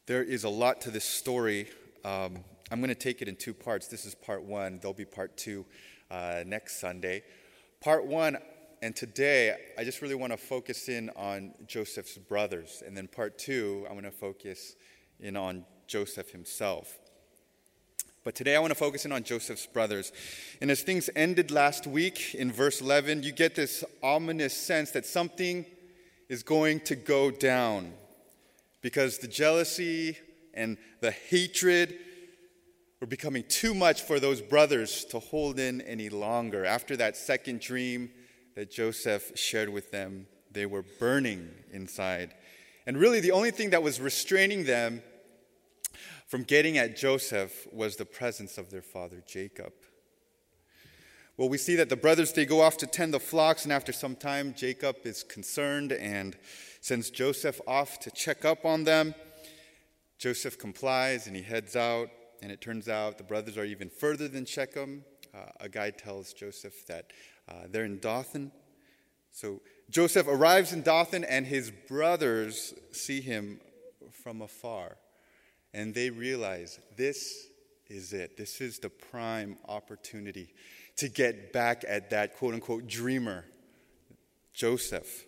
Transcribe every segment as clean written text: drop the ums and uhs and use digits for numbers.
There is a lot to this story. I'm going to take it in two parts. This is part one. There'll be part two next Sunday. Part one, and today, I just really want to focus in on Joseph's brothers. And then part two, I want to focus in on Joseph himself. But today I want to focus in on Joseph's brothers. And as things ended last week in verse 11, you get this ominous sense that something is going to go down. Because the jealousy and the hatred were becoming too much for those brothers to hold in any longer. After that second dream that Joseph shared with them, they were burning inside. And really the only thing that was restraining them from getting at Joseph was the presence of their father Jacob. Well, we see that the brothers, they go off to tend the flocks, and after some time, Jacob is concerned and sends Joseph off to check up on them. Joseph complies, and he heads out, and it turns out the brothers are even further than Shechem. A guide tells Joseph that they're in Dothan. So Joseph arrives in Dothan, and his brothers see him from afar, and they realize this is it. This is the prime opportunity to get back at that quote-unquote dreamer, Joseph.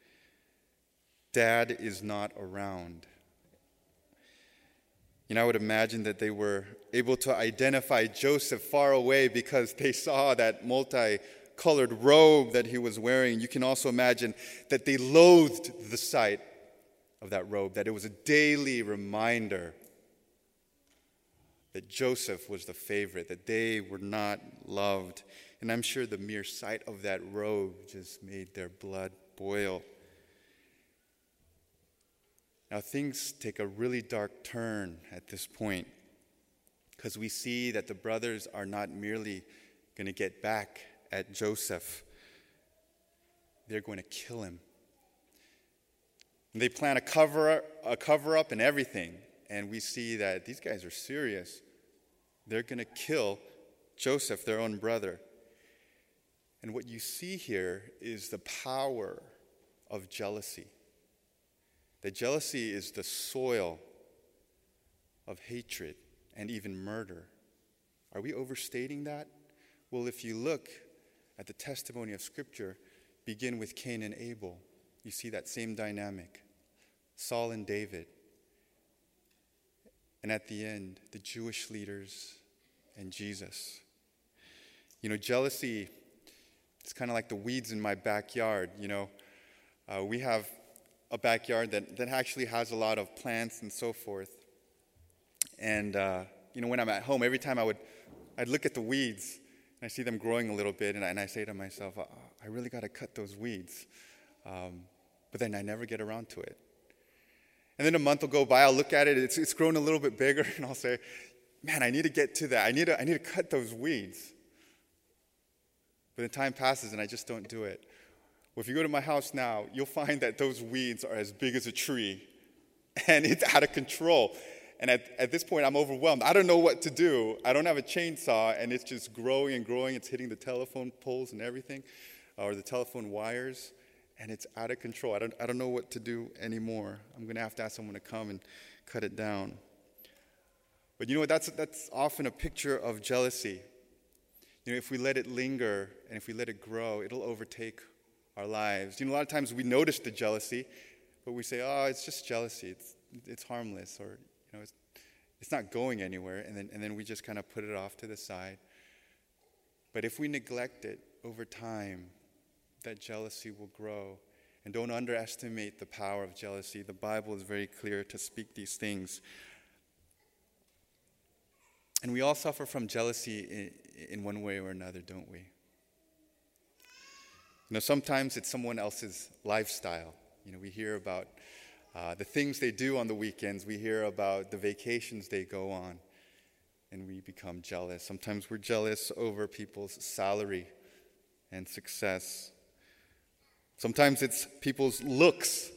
Dad is not around. I would imagine that they were able to identify Joseph far away because they saw that multicolored robe that he was wearing. You can also imagine that they loathed the sight of that robe, that it was a daily reminder that Joseph was the favorite, that they were not loved. And I'm sure the mere sight of that robe just made their blood boil. Now things take a really dark turn at this point because we see that the brothers are not merely going to get back at Joseph. They're going to kill him. And they plan a cover-up and everything. And we see that these guys are serious. They're going to kill Joseph, their own brother. And what you see here is the power of jealousy. That jealousy is the soil of hatred and even murder. Are we overstating that? Well, if you look at the testimony of Scripture, begin with Cain and Abel, you see that same dynamic. Saul and David. And at the end, the Jewish leaders and Jesus. Jealousy, it's kind of like the weeds in my backyard. We have a backyard that actually has a lot of plants and so forth. And, when I'm at home, every time I'd look at the weeds, and I see them growing a little bit, and I say to myself, I really got to cut those weeds. But then I never get around to it. And then a month will go by, I'll look at it, it's grown a little bit bigger, and I'll say, man, I need to get to that. I need to cut those weeds. But then time passes and I just don't do it. Well, if you go to my house now, you'll find that those weeds are as big as a tree, and it's out of control. And at this point, I'm overwhelmed. I don't know what to do. I don't have a chainsaw, and it's just growing and growing. It's hitting the telephone poles and everything, or the telephone wires. And it's out of control. I don't know what to do anymore. I'm going to have to ask someone to come and cut it down. But that's often a picture of jealousy. If we let it linger and if we let it grow, it'll overtake our lives. A lot of times we notice the jealousy, but we say, oh, it's just jealousy. It's harmless, or it's not going anywhere, and then we just kind of put it off to the side. But if we neglect it over time, that jealousy will grow. And don't underestimate the power of jealousy. The Bible is very clear to speak these things. And we all suffer from jealousy in one way or another, don't we? Sometimes it's someone else's lifestyle. We hear about the things they do on the weekends. We hear about the vacations they go on. And we become jealous. Sometimes we're jealous over people's salary and success. Sometimes it's people's looks.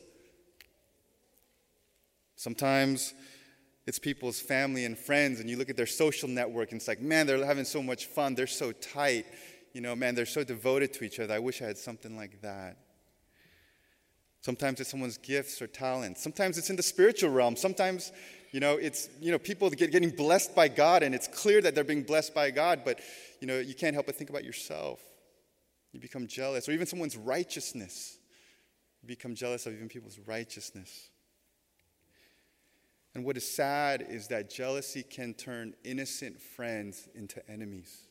Sometimes it's people's family and friends, and you look at their social network, and it's like, man, they're having so much fun. They're so tight. Man, they're so devoted to each other. I wish I had something like that. Sometimes it's someone's gifts or talents. Sometimes it's in the spiritual realm. Sometimes It's, people getting blessed by God, and it's clear that they're being blessed by God, but, you can't help but think about yourself. You become jealous, or even someone's righteousness. You become jealous of even people's righteousness. And what is sad is that jealousy can turn innocent friends into enemies.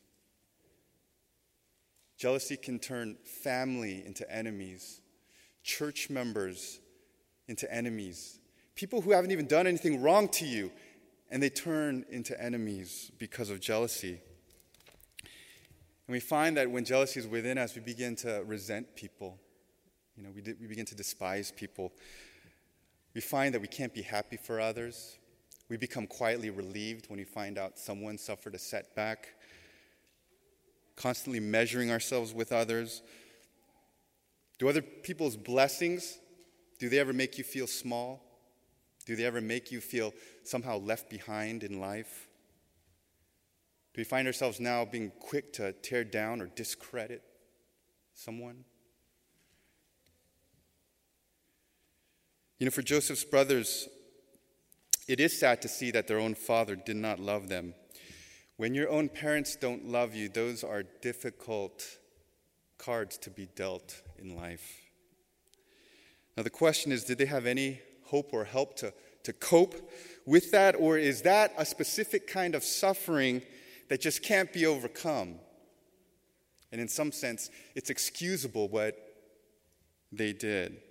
Jealousy can turn family into enemies, church members into enemies, people who haven't even done anything wrong to you, and they turn into enemies because of jealousy. And we find that when jealousy is within us, we begin to resent people. We begin to despise people. We find that we can't be happy for others. We become quietly relieved when we find out someone suffered a setback. Constantly measuring ourselves with others. Do other people's blessings, do they ever make you feel small? Do they ever make you feel somehow left behind in life? Do we find ourselves now being quick to tear down or discredit someone? For Joseph's brothers, it is sad to see that their own father did not love them. When your own parents don't love you, those are difficult cards to be dealt in life. Now the question is, did they have any hope or help to cope with that? Or is that a specific kind of suffering that just can't be overcome? And in some sense, it's excusable what they did.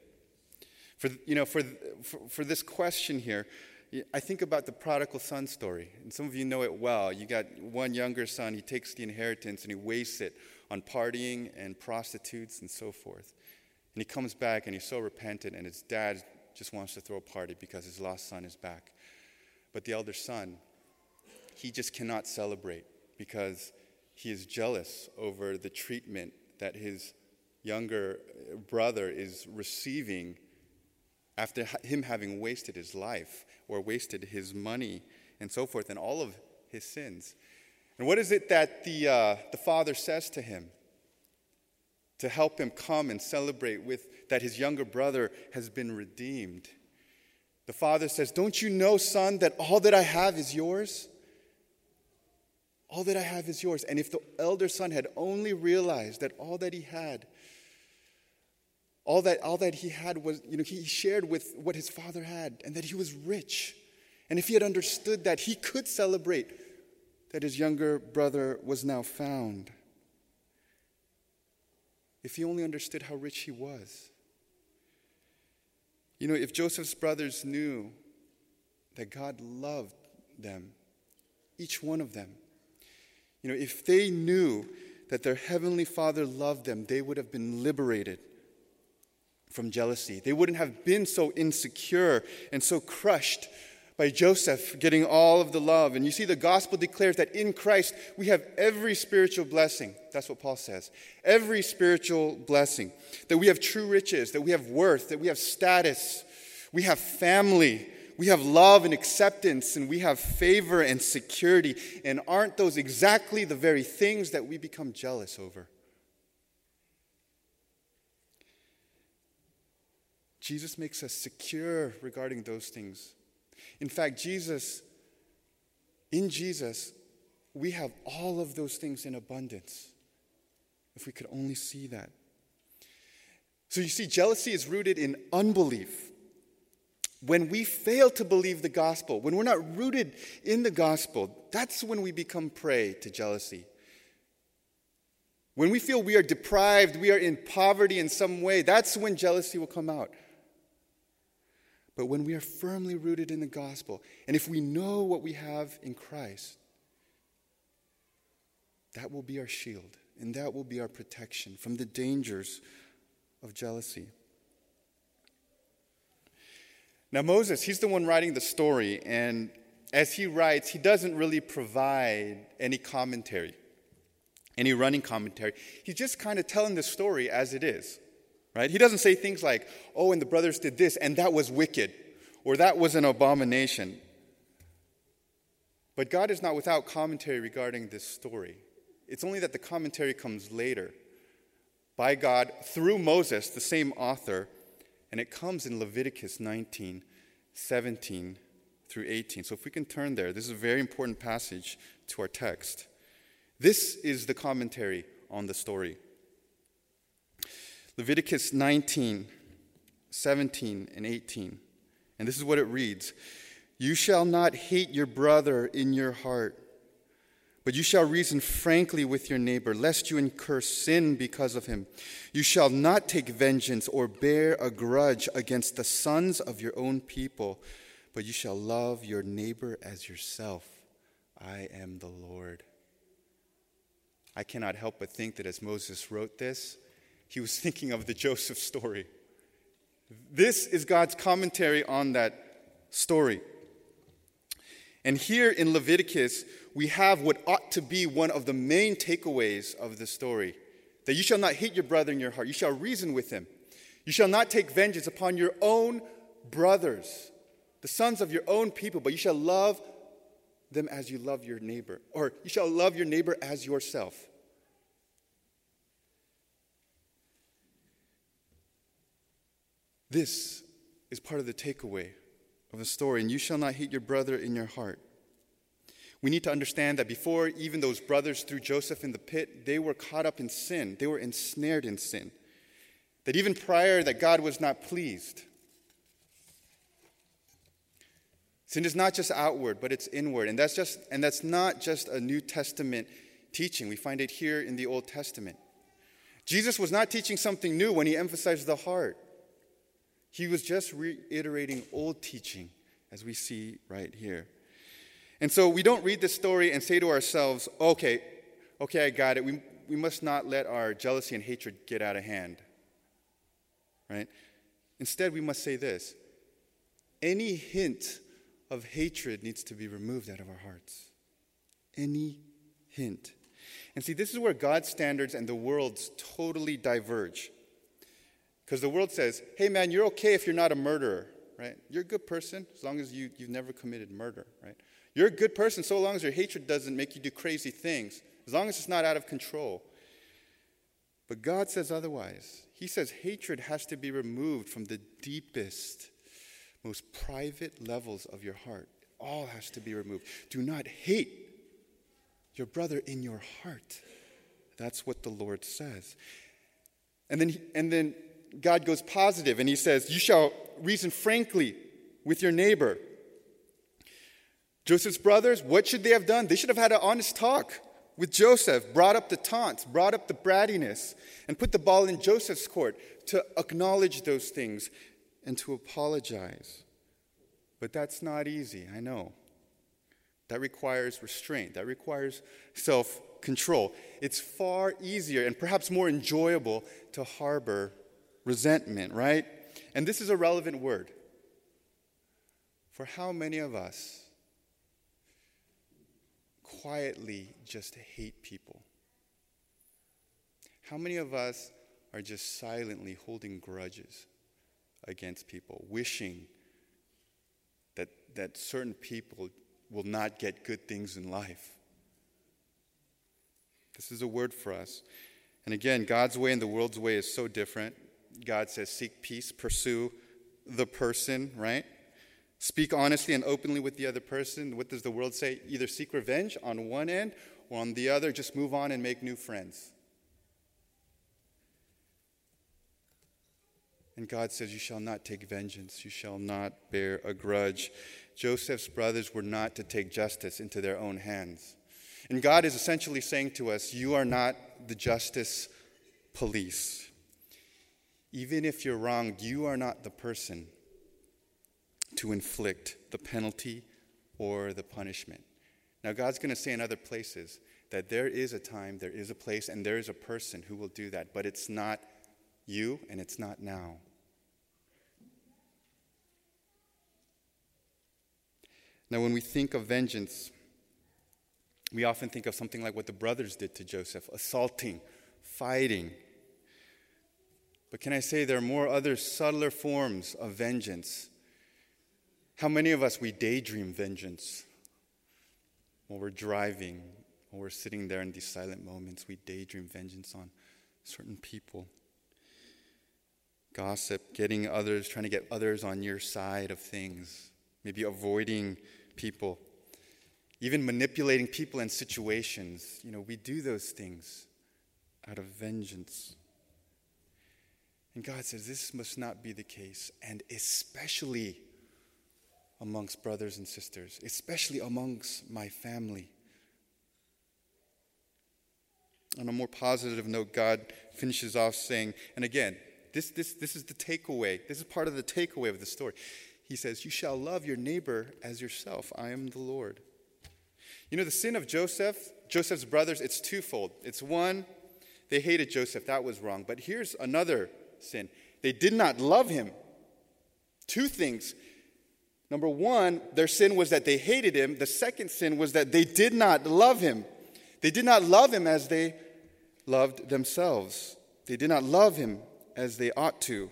For this question here, I think about the prodigal son story, and some of you know it well. You got one younger son, he takes the inheritance and he wastes it on partying and prostitutes and so forth. And he comes back and he's so repentant, and his dad just wants to throw a party because his lost son is back. But the elder son, he just cannot celebrate because he is jealous over the treatment that his younger brother is receiving after him having wasted his life or wasted his money and so forth and all of his sins. And what is it that the father says to him to help him come and celebrate with that his younger brother has been redeemed? The father says, "Don't you know, son, that all that I have is yours? All that I have is yours." And if the elder son had only realized that all that he had was, he shared with what his father had, and that he was rich. And if he had understood that, he could celebrate that his younger brother was now found. If he only understood how rich he was. If Joseph's brothers knew that God loved them, each one of them, if they knew that their heavenly Father loved them, they would have been liberated from jealousy. They wouldn't have been so insecure and so crushed by Joseph getting all of the love. And you see, the gospel declares that in Christ we have every spiritual blessing. That's what Paul says. Every spiritual blessing. That we have true riches, that we have worth, that we have status, we have family, we have love and acceptance, and we have favor and security. And aren't those exactly the very things that we become jealous over? Jesus makes us secure regarding those things. In fact, in Jesus, we have all of those things in abundance. If we could only see that. So you see, jealousy is rooted in unbelief. When we fail to believe the gospel, when we're not rooted in the gospel, that's when we become prey to jealousy. When we feel we are deprived, we are in poverty in some way, that's when jealousy will come out. But when we are firmly rooted in the gospel, and if we know what we have in Christ, that will be our shield, and that will be our protection from the dangers of jealousy. Now Moses, he's the one writing the story, and as he writes, he doesn't really provide any commentary, any running commentary. He's just kind of telling the story as it is. Right? He doesn't say things like, "Oh, and the brothers did this, and that was wicked," or "that was an abomination." But God is not without commentary regarding this story. It's only that the commentary comes later by God through Moses, the same author, and it comes in Leviticus 19, 17 through 18. So if we can turn there, this is a very important passage to our text. This is the commentary on the story. Leviticus 19, 17, and 18. And this is what it reads. You shall not hate your brother in your heart, but you shall reason frankly with your neighbor, lest you incur sin because of him. You shall not take vengeance or bear a grudge against the sons of your own people, but you shall love your neighbor as yourself. I am the Lord. I cannot help but think that as Moses wrote this, he was thinking of the Joseph story. This is God's commentary on that story. And here in Leviticus, we have what ought to be one of the main takeaways of the story. That you shall not hate your brother in your heart. You shall reason with him. You shall not take vengeance upon your own brothers, the sons of your own people, but you shall love them as you love your neighbor. Or you shall love your neighbor as yourself. This is part of the takeaway of the story. And you shall not hate your brother in your heart. We need to understand that before even those brothers threw Joseph in the pit, they were caught up in sin. They were ensnared in sin. That even prior, that God was not pleased. Sin is not just outward, but it's inward. And that's not just a New Testament teaching. We find it here in the Old Testament. Jesus was not teaching something new when he emphasized the heart. He was just reiterating old teaching, as we see right here. And so we don't read this story and say to ourselves, okay, I got it. We must not let our jealousy and hatred get out of hand. Right? Instead, we must say this. Any hint of hatred needs to be removed out of our hearts. Any hint. And see, this is where God's standards and the world's totally diverge. Because the world says, hey man, you're okay if you're not a murderer, right? You're a good person as long as you've never committed murder, right? You're a good person so long as your hatred doesn't make you do crazy things, as long as it's not out of control. But God says otherwise. He says hatred has to be removed from the deepest, most private levels of your heart. It all has to be removed. Do not hate your brother in your heart. That's what the Lord says. And then God goes positive and he says, you shall reason frankly with your neighbor. Joseph's brothers, what should they have done? They should have had an honest talk with Joseph, brought up the taunts, brought up the brattiness, and put the ball in Joseph's court to acknowledge those things and to apologize. But that's not easy, I know. That requires restraint. That requires self-control. It's far easier and perhaps more enjoyable to harbor resentment, right? And this is a relevant word. For how many of us quietly just hate people? How many of us are just silently holding grudges against people, wishing that certain people will not get good things in life? This is a word for us. And again, God's way and the world's way is so different. God says, seek peace, pursue the person, right? Speak honestly and openly with the other person. What does the world say? Either seek revenge on one end, or on the other, just move on and make new friends. And God says, you shall not take vengeance. You shall not bear a grudge. Joseph's brothers were not to take justice into their own hands. And God is essentially saying to us, you are not the justice police. Even if you're wronged, you are not the person to inflict the penalty or the punishment. Now, God's going to say in other places that there is a time, there is a place, and there is a person who will do that, but it's not you and it's not now. Now, when we think of vengeance, we often think of something like what the brothers did to Joseph, assaulting, fighting. But can I say there are more other subtler forms of vengeance? How many of us, we daydream vengeance while we're driving, while we're sitting there in these silent moments? We daydream vengeance on certain people. Gossip, trying to get others on your side of things. maybe avoiding people, even manipulating people and situations. We do those things out of vengeance. And God says this must not be the case, and especially amongst brothers and sisters, especially amongst my family. On a more positive note, God finishes off saying, and again, this is the takeaway. This is part of the takeaway of the story. He says, you shall love your neighbor as yourself. I am the Lord. The sin of Joseph's brothers, it's twofold. It's one, they hated Joseph. That was wrong. But here's another sin. They did not love him. Two things. Number one, their sin was that they hated him. The second sin was that they did not love him. They did not love him as they loved themselves. They did not love him as they ought to.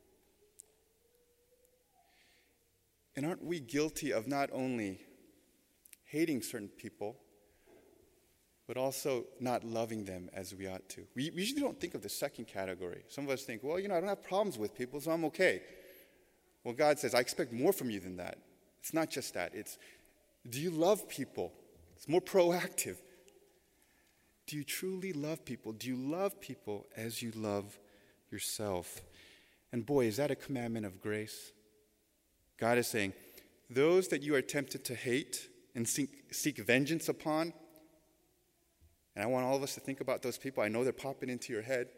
And aren't we guilty of not only hating certain people, but also not loving them as we ought to? We usually don't think of the second category. Some of us think, well, I don't have problems with people, so I'm okay. Well, God says, I expect more from you than that. It's not just that. It's, do you love people? It's more proactive. Do you truly love people? Do you love people as you love yourself? And boy, is that a commandment of grace? God is saying, those that you are tempted to hate and seek vengeance upon, and I want all of us to think about those people. I know they're popping into your head.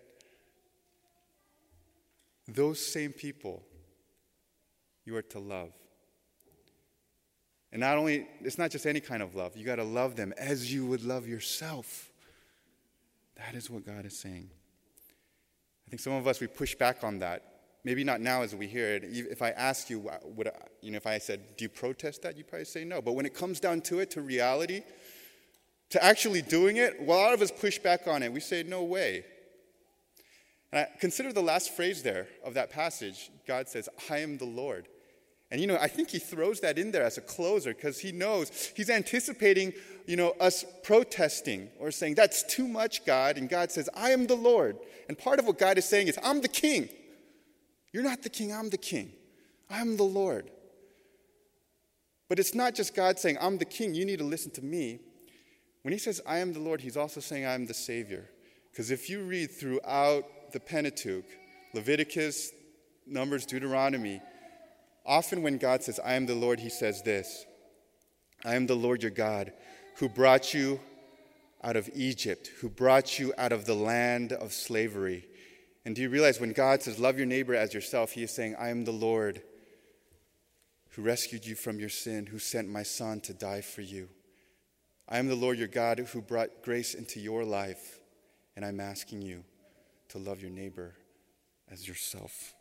Those same people you are to love. And not only, it's not just any kind of love. You got to love them as you would love yourself. That is what God is saying. I think some of us, we push back on that. Maybe not now as we hear it. If I ask you, if I said, do you protest that? You'd probably say no. But when it comes down to it, to reality, to actually doing it, a lot of us push back on it. We say, no way. And consider the last phrase there of that passage. God says, I am the Lord. And, I think he throws that in there as a closer because he knows, he's anticipating, us protesting or saying, that's too much, God. And God says, I am the Lord. And part of what God is saying is, I'm the king. You're not the king, I'm the king. I'm the Lord. But it's not just God saying, I'm the king, you need to listen to me. When he says, I am the Lord, he's also saying, I am the Savior. Because if you read throughout the Pentateuch, Leviticus, Numbers, Deuteronomy, often when God says, I am the Lord, he says this, I am the Lord your God, who brought you out of Egypt, who brought you out of the land of slavery. And do you realize when God says, love your neighbor as yourself, he is saying, I am the Lord who rescued you from your sin, who sent my son to die for you. I am the Lord your God who brought grace into your life, and I'm asking you to love your neighbor as yourself.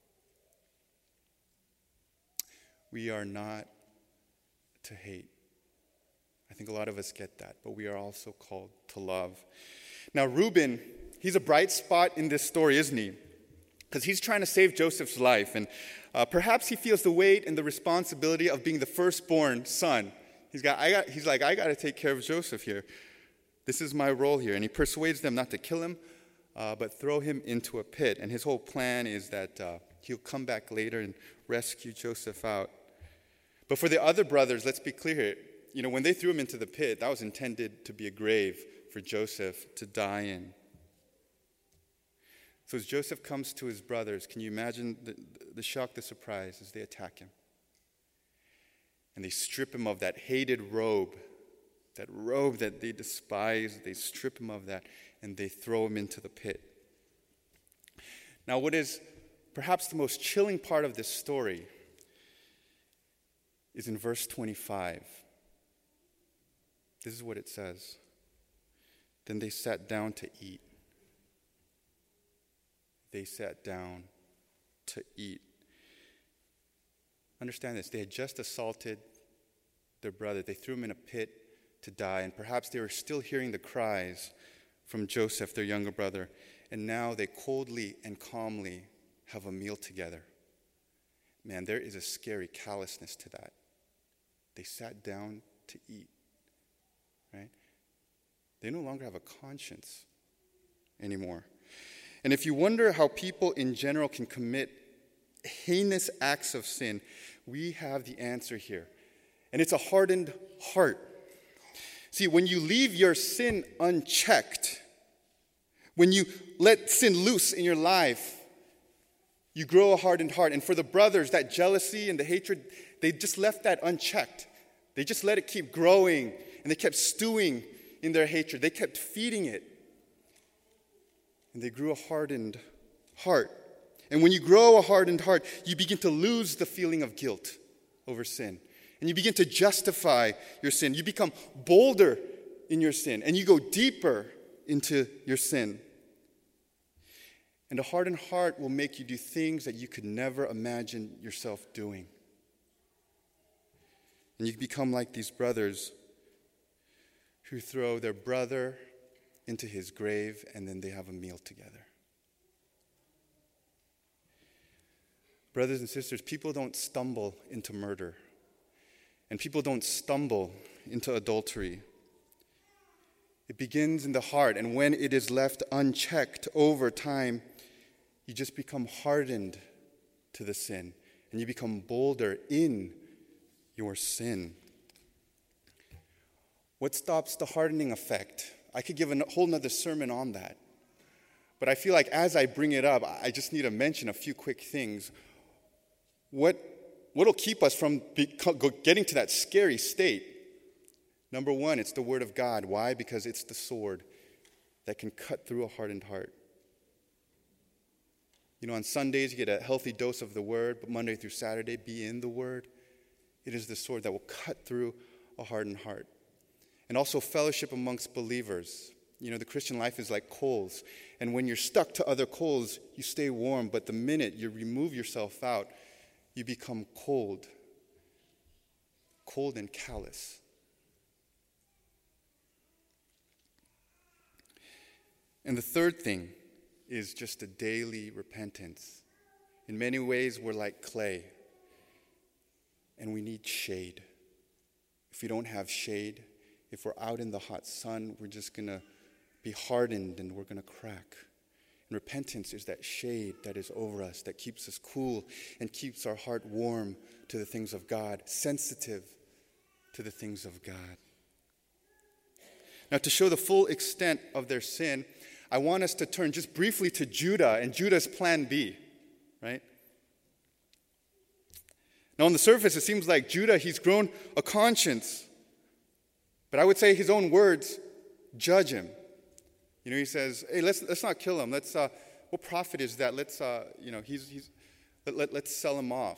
We are not to hate. I think a lot of us get that, but we are also called to love. Now, Reuben, he's a bright spot in this story, isn't he? Because he's trying to save Joseph's life, and perhaps he feels the weight and the responsibility of being the firstborn son. He's like, I got to take care of Joseph here. This is my role here. And he persuades them not to kill him, but throw him into a pit. And his whole plan is that he'll come back later and rescue Joseph out. But for the other brothers, let's be clear here. When they threw him into the pit, that was intended to be a grave for Joseph to die in. So as Joseph comes to his brothers, can you imagine the shock, the surprise as they attack him? And they strip him of that hated robe that they despise. They strip him of that, and they throw him into the pit. Now, what is perhaps the most chilling part of this story is in verse 25. This is what it says. Then they sat down to eat. They sat down to eat. Understand this. They had just assaulted their brother. They threw him in a pit to die. And perhaps they were still hearing the cries from Joseph, their younger brother. And now they coldly and calmly have a meal together. Man, there is a scary callousness to that. They sat down to eat. Right? They no longer have a conscience anymore. And if you wonder how people in general can commit heinous acts of sin, We have the answer here. And it's a hardened heart. See, when you leave your sin unchecked, when you let sin loose in your life, you grow a hardened heart. And for the brothers, that jealousy and the hatred, they just left that unchecked. They just let it keep growing, and they kept stewing in their hatred. They kept feeding it. And they grew a hardened heart. And when you grow a hardened heart, you begin to lose the feeling of guilt over sin. And you begin to justify your sin. You become bolder in your sin, and you go deeper into your sin. And a hardened heart will make you do things that you could never imagine yourself doing. And you become like these brothers who throw their brother into his grave, and then they have a meal together. Brothers and sisters, people don't stumble into murder. And people don't stumble into adultery. It begins in the heart, and when it is left unchecked over time, you just become hardened to the sin, and you become bolder in your sin. What stops the hardening effect? I could give a whole nother sermon on that. But I feel like as I bring it up, I just need to mention a few quick things. What'll keep us from getting to that scary state? Number one, it's the Word of God. Why? Because it's the sword that can cut through a hardened heart. You know, on Sundays, you get a healthy dose of the Word, but Monday through Saturday, be in the Word. It is the sword that will cut through a hardened heart. And also fellowship amongst believers. You know, the Christian life is like coals. And when you're stuck to other coals, you stay warm. But the minute you remove yourself out, you become cold and callous. And the third thing is just a daily repentance. In many ways, we're like clay, and we need shade. If we don't have shade, if we're out in the hot sun, we're just going to be hardened and we're going to crack. And repentance is that shade that is over us, that keeps us cool and keeps our heart warm to the things of God, sensitive to the things of God. Now, to show the full extent of their sin, I want us to turn just briefly to Judah and Judah's plan B, right? Now, on the surface, it seems like Judah, he's grown a conscience. But I would say his own words judge him. You know, he says, "Hey, let's not kill him. What profit is that? Let's sell him off."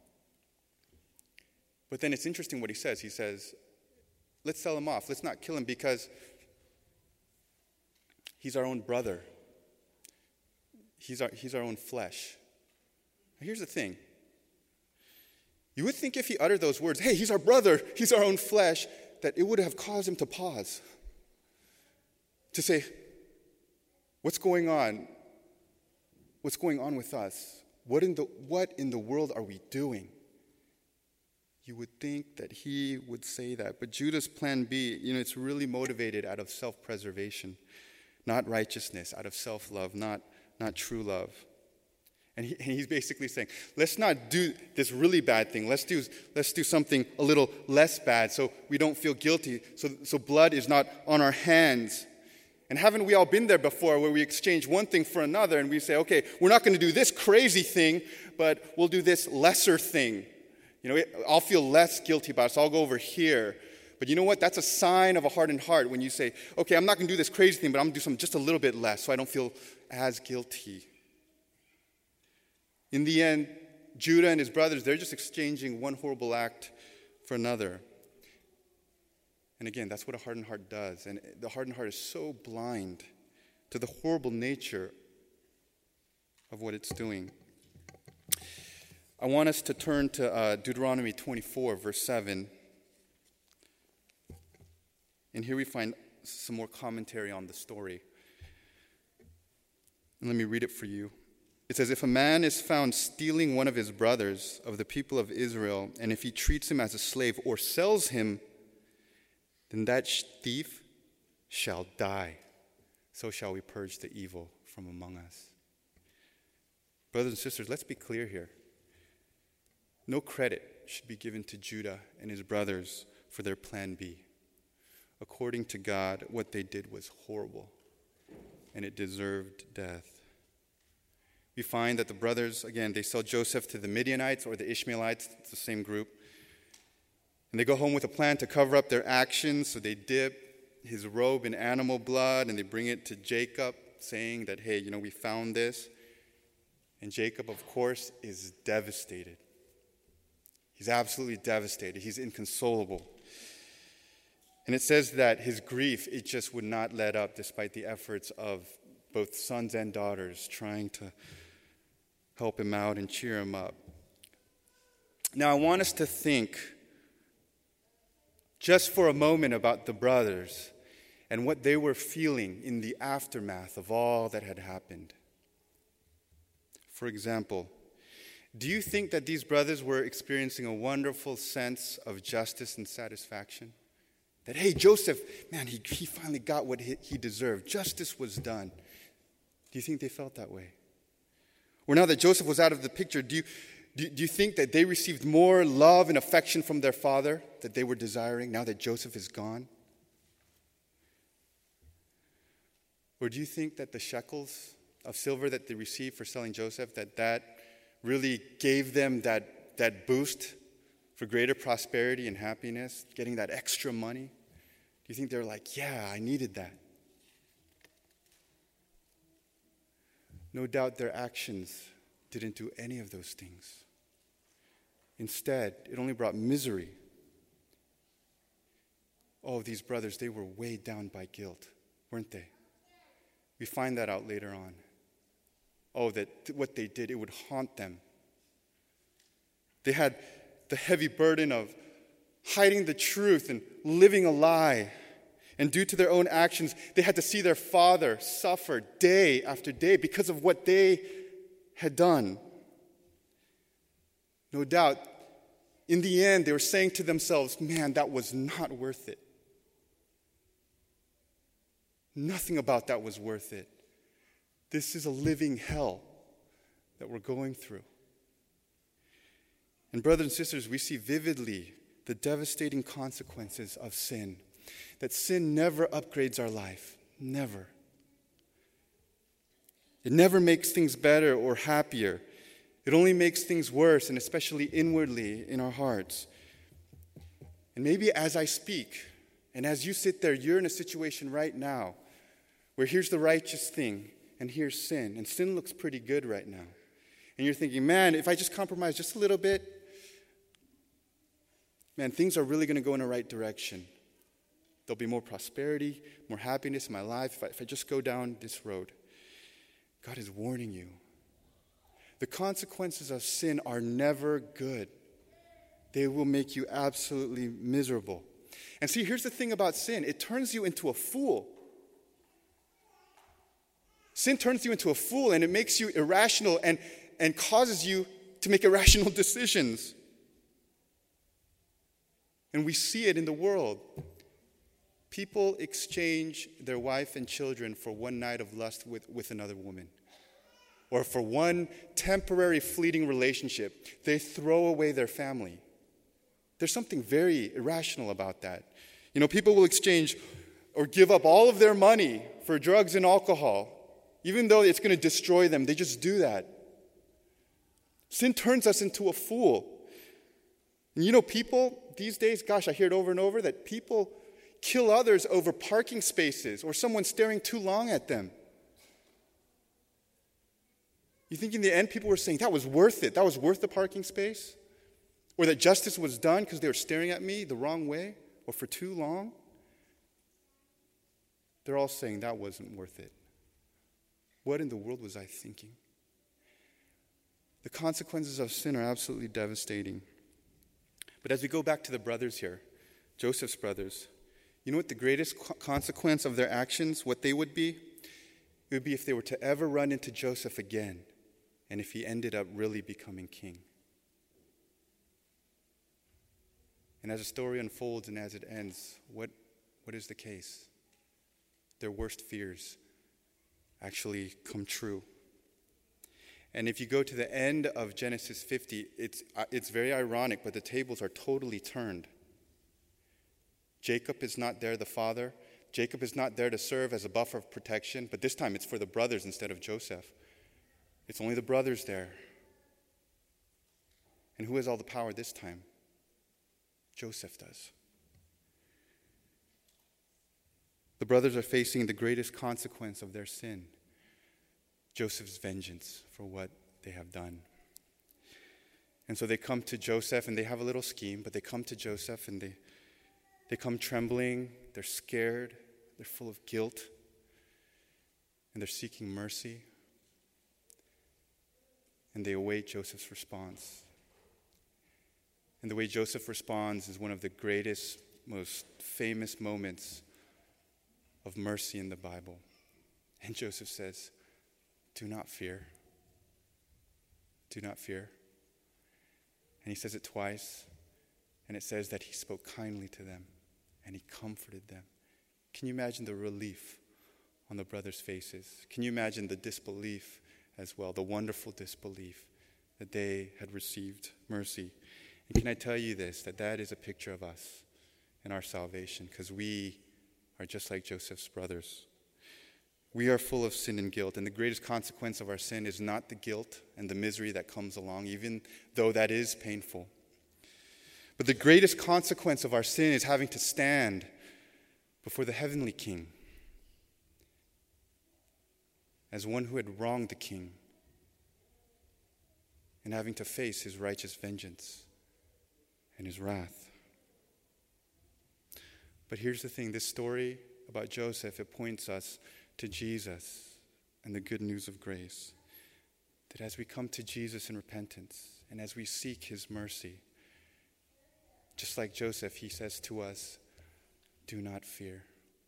But then it's interesting what he says. He says, "Let's sell him off. Let's not kill him because he's our own brother. He's our own flesh." Now, here's the thing. You would think if he uttered those words, "Hey, he's our brother. He's our own flesh," that it would have caused him to pause, to say, What's going on? What's going on with us? What in the world are we doing? You would think that he would say that. But Judah's plan B, it's really motivated out of self-preservation, not righteousness, out of self-love, not true love. And he's basically saying, let's not do this really bad thing. Let's do something a little less bad so we don't feel guilty, so blood is not on our hands. And haven't we all been there before where we exchange one thing for another and we say, okay, we're not going to do this crazy thing, but we'll do this lesser thing. I'll feel less guilty about it, so I'll go over here. But you know what? That's a sign of a hardened heart when you say, okay, I'm not going to do this crazy thing, but I'm going to do something just a little bit less so I don't feel as guilty. In the end, Judah and his brothers, they're just exchanging one horrible act for another. And again, that's what a hardened heart does. And the hardened heart is so blind to the horrible nature of what it's doing. I want us to turn to Deuteronomy 24, verse 7. And here we find some more commentary on the story. And let me read it for you. It says, if a man is found stealing one of his brothers of the people of Israel, and if he treats him as a slave or sells him, then that thief shall die. So shall we purge the evil from among us. Brothers and sisters, let's be clear here. No credit should be given to Judah and his brothers for their plan B. According to God, what they did was horrible, and it deserved death. We find that the brothers, again, they sell Joseph to the Midianites or the Ishmaelites, it's the same group. And they go home with a plan to cover up their actions, so they dip his robe in animal blood and they bring it to Jacob, saying that, hey, we found this. And Jacob, of course, is devastated. He's absolutely devastated. He's inconsolable. And it says that his grief, it just would not let up despite the efforts of both sons and daughters trying to help him out and cheer him up. Now, I want us to think just for a moment about the brothers and what they were feeling in the aftermath of all that had happened. For example, do you think that these brothers were experiencing a wonderful sense of justice and satisfaction? That, hey, Joseph, man, he finally got what he deserved. Justice was done. Do you think they felt that way? Or now that Joseph was out of the picture, do you think that they received more love and affection from their father that they were desiring now that Joseph is gone? Or do you think that the shekels of silver that they received for selling Joseph, that really gave them that boost for greater prosperity and happiness, getting that extra money? Do you think they're like, yeah, I needed that? No doubt their actions didn't do any of those things. Instead, it only brought misery. Oh, these brothers, they were weighed down by guilt, weren't they? We find that out later on. Oh, that what they did, it would haunt them. They had the heavy burden of hiding the truth and living a lie. And due to their own actions, they had to see their father suffer day after day because of what they had done. No doubt, in the end, they were saying to themselves, man, that was not worth it. Nothing about that was worth it. This is a living hell that we're going through. And brothers and sisters, we see vividly the devastating consequences of sin. That sin never upgrades our life. Never. It never makes things better or happier. It only makes things worse, and especially inwardly in our hearts. And maybe as I speak, and as you sit there, you're in a situation right now where here's the righteous thing, and here's sin. And sin looks pretty good right now. And you're thinking, man, if I just compromise just a little bit, man, things are really going to go in the right direction. There'll be more prosperity, more happiness in my life if I just go down this road. God is warning you. The consequences of sin are never good. They will make you absolutely miserable. And see, here's the thing about sin. It turns you into a fool. Sin turns you into a fool, and it makes you irrational and causes you to make irrational decisions. And we see it in the world. People exchange their wife and children for one night of lust with another woman. Or for one temporary fleeting relationship. They throw away their family. There's something very irrational about that. People will exchange or give up all of their money for drugs and alcohol. Even though it's going to destroy them, they just do that. Sin turns us into a fool. And people these days, gosh, I hear it over and over, that people kill others over parking spaces or someone staring too long at them. You think in the end people were saying, that was worth it, that was worth the parking space? Or that justice was done because they were staring at me the wrong way or for too long? They're all saying that wasn't worth it. What in the world was I thinking? The consequences of sin are absolutely devastating. But as we go back to the brothers here, Joseph's brothers, you know what the greatest consequence of their actions, what they would be? It would be if they were to ever run into Joseph again, and if he ended up really becoming king. And as the story unfolds and as it ends, what is the case? Their worst fears actually come true. And if you go to the end of Genesis 50, it's very ironic, but the tables are totally turned. Jacob is not there, the father. Jacob is not there to serve as a buffer of protection, but this time it's for the brothers instead of Joseph. It's only the brothers there. And who has all the power this time? Joseph does. The brothers are facing the greatest consequence of their sin, Joseph's vengeance for what they have done. And so they come to Joseph, and they have a little scheme, but they come to Joseph, and they come trembling, they're scared, they're full of guilt, and they're seeking mercy. And they await Joseph's response. And the way Joseph responds is one of the greatest, most famous moments of mercy in the Bible. And Joseph says, "Do not fear. Do not fear." And he says it twice, and it says that he spoke kindly to them, and he comforted them. Can you imagine the relief on the brothers' faces? Can you imagine the disbelief as well, the wonderful disbelief that they had received mercy? And can I tell you this, that is a picture of us and our salvation, because we are just like Joseph's brothers. We are full of sin and guilt, and the greatest consequence of our sin is not the guilt and the misery that comes along, even though that is painful. But the greatest consequence of our sin is having to stand before the heavenly King as one who had wronged the King and having to face his righteous vengeance and his wrath. But here's the thing, this story about Joseph, it points us to Jesus and the good news of grace. That as we come to Jesus in repentance and as we seek his mercy, just like Joseph, he says to us, "Do not fear.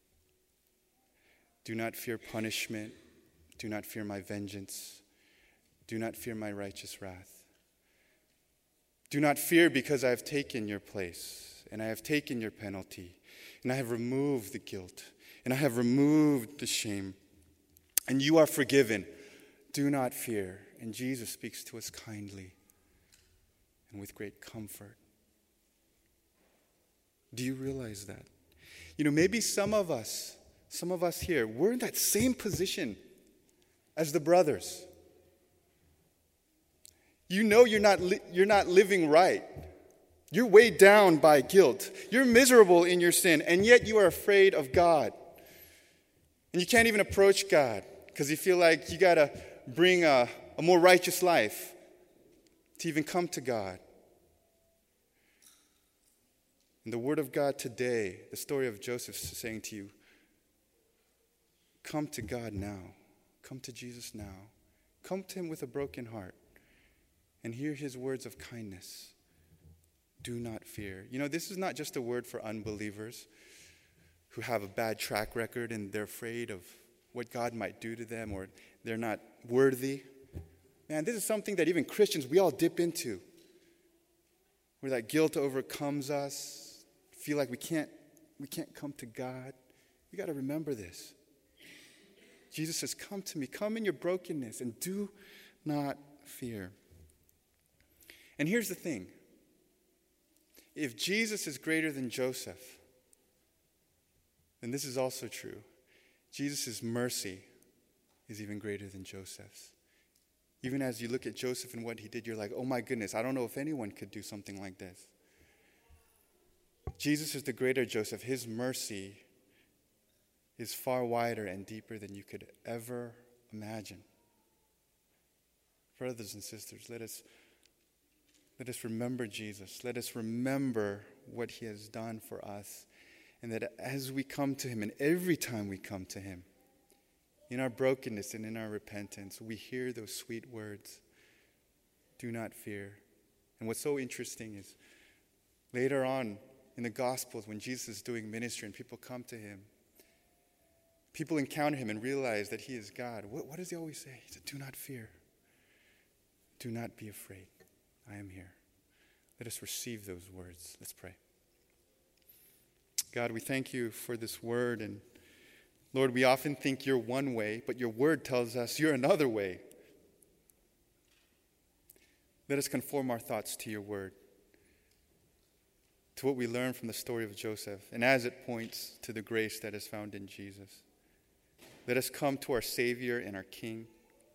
Do not fear punishment. Do not fear my vengeance. Do not fear my righteous wrath. Do not fear, because I have taken your place, and I have taken your penalty, and I have removed the guilt, and I have removed the shame, and you are forgiven. Do not fear." And Jesus speaks to us kindly and with great comfort. Do you realize that? You know, maybe some of us here, we're in that same position as the brothers. You know you're not living right. You're weighed down by guilt. You're miserable in your sin, and yet you are afraid of God. And you can't even approach God because you feel like you got to bring a more righteous life to even come to God. And the word of God today, the story of Joseph is saying to you, come to God now. Come to Jesus now. Come to him with a broken heart and hear his words of kindness. Do not fear. You know, this is not just a word for unbelievers who have a bad track record and they're afraid of what God might do to them, or they're not worthy. Man, this is something that even Christians, we all dip into, where that guilt overcomes us, feel like we can't come to God. We got to remember this. Jesus says, "Come to me, come in your brokenness, and do not fear." And here's the thing. If Jesus is greater than Joseph, then this is also true. Jesus' mercy is even greater than Joseph's. Even as you look at Joseph and what he did, you're like, oh my goodness, I don't know if anyone could do something like this. Jesus is the greater Joseph. His mercy is far wider and deeper than you could ever imagine. Brothers and sisters, let us remember Jesus. Let us remember what he has done for us. And that as we come to him, and every time we come to him, in our brokenness and in our repentance, we hear those sweet words, "Do not fear." And what's so interesting is later on in the Gospels, when Jesus is doing ministry and people come to him, people encounter him and realize that he is God. What does he always say? He said, "Do not fear. Do not be afraid. I am here." Let us receive those words. Let's pray. God, we thank you for this word. And Lord, we often think you're one way, but your word tells us you're another way. Let us conform our thoughts to your word, to what we learn from the story of Joseph, and as it points to the grace that is found in Jesus. Let us come to our Savior and our King.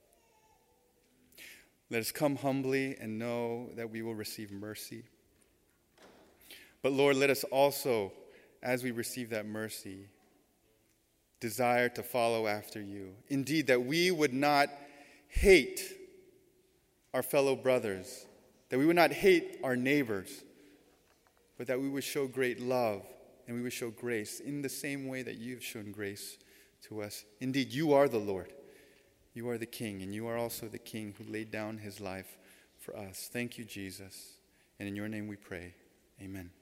Let us come humbly and know that we will receive mercy. But Lord, let us also, as we receive that mercy, desire to follow after you. Indeed, that we would not hate our fellow brothers, that we would not hate our neighbors, but that we would show great love and we would show grace in the same way that you've shown grace to us. Indeed, you are the Lord. You are the King, and you are also the King who laid down his life for us. Thank you, Jesus. And in your name we pray. Amen.